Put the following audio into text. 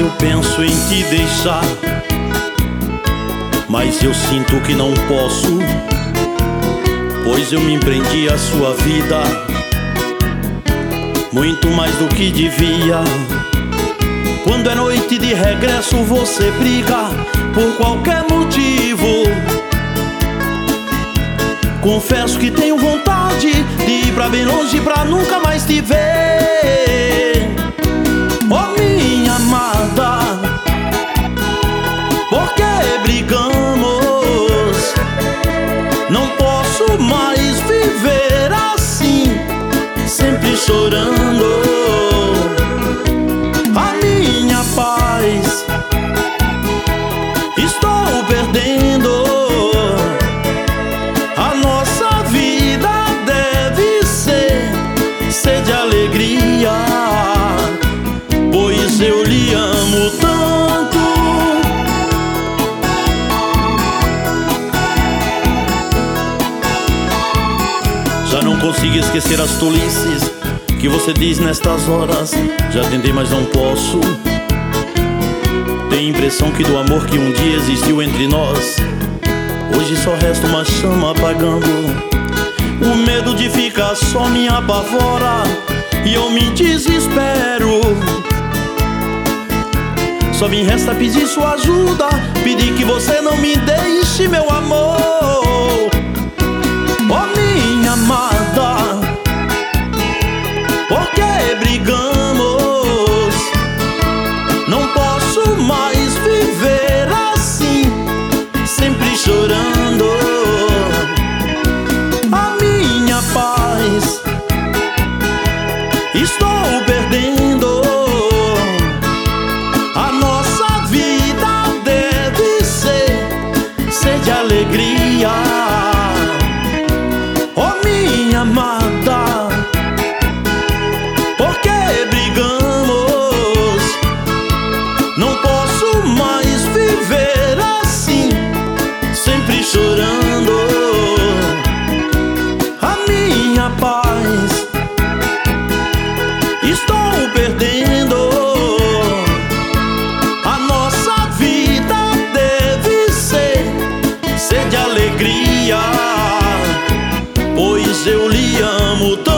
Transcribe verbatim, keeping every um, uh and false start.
eu penso em te deixar, mas eu sinto que não posso, pois eu me prendi à sua vida muito mais do que devia. Quando é noite de regresso você briga por qualquer motivo. Confesso que tenho vontade de ir pra bem longe pra nunca mais te ver. Oh, minha amada, por que brigamos? Não posso mais viver assim, sempre chorando. A minha paz estou perdendo. A nossa vida deve ser ser de alegria, pois eu lhe amo tanto. Já não consigo esquecer as tolices que você diz nestas horas. Já tentei, mas não posso. Tenho a impressão que do amor que um dia existiu entre nós, hoje só resta uma chama apagando. O medo de ficar só me apavora e eu me desespero. Só me resta pedir sua ajuda, pedir que você não me deixe, meu amor. Oh, minha amada, por que brigamos? Não posso mais viver assim, sempre chorando. A minha paz estou perdendo. A nossa vida deve ser ser de alegria. Oh, minha amada, por que brigamos? Não posso mais viver assim, sempre chorando. A minha paz estou perdendo. A nossa vida deve ser ser de alegria, pois eu lhe amo tanto.